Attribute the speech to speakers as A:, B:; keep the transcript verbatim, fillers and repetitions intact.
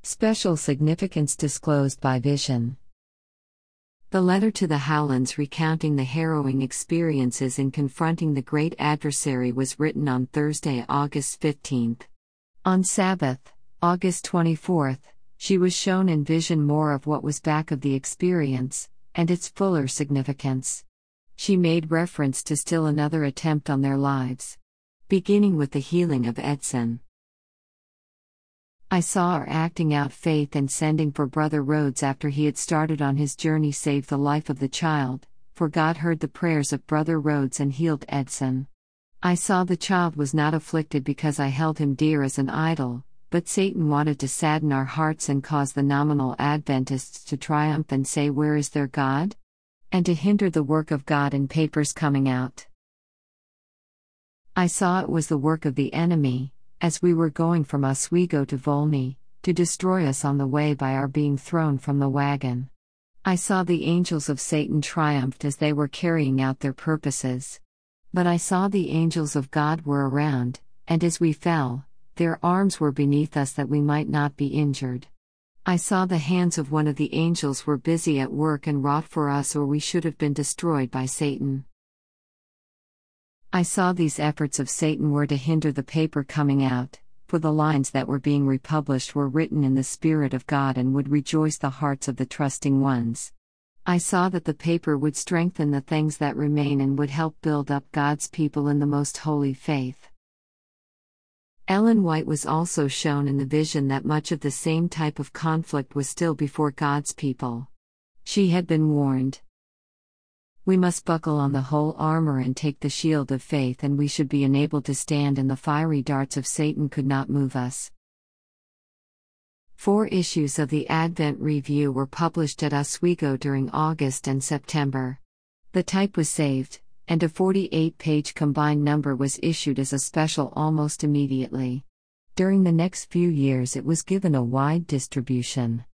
A: Special significance disclosed by Vision. The letter to the Howlands recounting the harrowing experiences in confronting the great adversary was written on Thursday, August fifteenth. On Sabbath, August twenty-fourth, she was shown in vision more of what was back of the experience, and its fuller significance. She made reference to still another attempt on their lives, beginning with the healing of Edson. I saw her acting out faith and sending for Brother Rhodes after he had started on his journey saved the life of the child, for God heard the prayers of Brother Rhodes and healed Edson. I saw the child was not afflicted because I held him dear as an idol, but Satan wanted to sadden our hearts and cause the nominal Adventists to triumph and say, "Where is their God?" and to hinder the work of God in papers coming out. I saw it was the work of the enemy, as we were going from Oswego to Volney, to destroy us on the way by our being thrown from the wagon. I saw the angels of Satan triumphed as they were carrying out their purposes. But I saw the angels of God were around, and as we fell, their arms were beneath us that we might not be injured. I saw the hands of one of the angels were busy at work and wrought for us, or we should have been destroyed by Satan. I saw these efforts of Satan were to hinder the paper coming out, for the lines that were being republished were written in the Spirit of God and would rejoice the hearts of the trusting ones. I saw that the paper would strengthen the things that remain and would help build up God's people in the most holy faith. Ellen White was also shown in the vision that much of the same type of conflict was still before God's people. She had been warned. We must buckle on the whole armor and take the shield of faith, and we should be enabled to stand, and the fiery darts of Satan could not move us. Four issues of the Advent Review were published at Oswego during August and September. The type was saved, and a forty-eight page combined number was issued as a special almost immediately. During the next few years it was given a wide distribution.